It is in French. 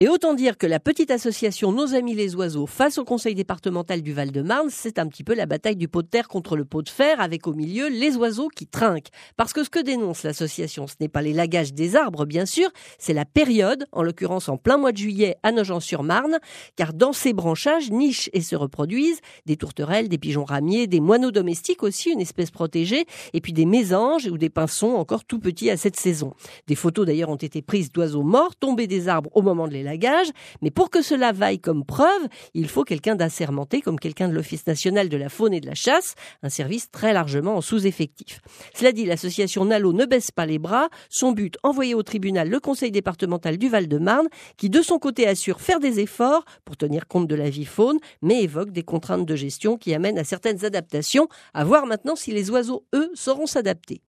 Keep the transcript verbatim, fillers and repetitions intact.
Et autant dire que la petite association Nos Amis les Oiseaux face au conseil départemental du Val-de-Marne, c'est un petit peu la bataille du pot de terre contre le pot de fer, avec au milieu les oiseaux qui trinquent. Parce que ce que dénonce l'association, ce n'est pas les lagages des arbres, bien sûr, c'est la période, en l'occurrence en plein mois de juillet à Nogent-sur-Marne, car dans ces branchages nichent et se reproduisent des tourterelles, des pigeons ramiers, des moineaux domestiques aussi, une espèce protégée, et puis des mésanges ou des pinsons encore tout petits à cette saison. Des photos d'ailleurs ont été prises d'oiseaux morts tombés des arbres au moment de les mais pour que cela vaille comme preuve, il faut quelqu'un d'assermenté, comme quelqu'un de l'Office national de la faune et de la chasse, un service très largement en sous-effectif. Cela dit, l'association Nalo ne baisse pas les bras. Son but, envoyer au tribunal le conseil départemental du Val-de-Marne, qui de son côté assure faire des efforts pour tenir compte de la vie faune, mais évoque des contraintes de gestion qui amènent à certaines adaptations. À voir maintenant si les oiseaux, eux, sauront s'adapter.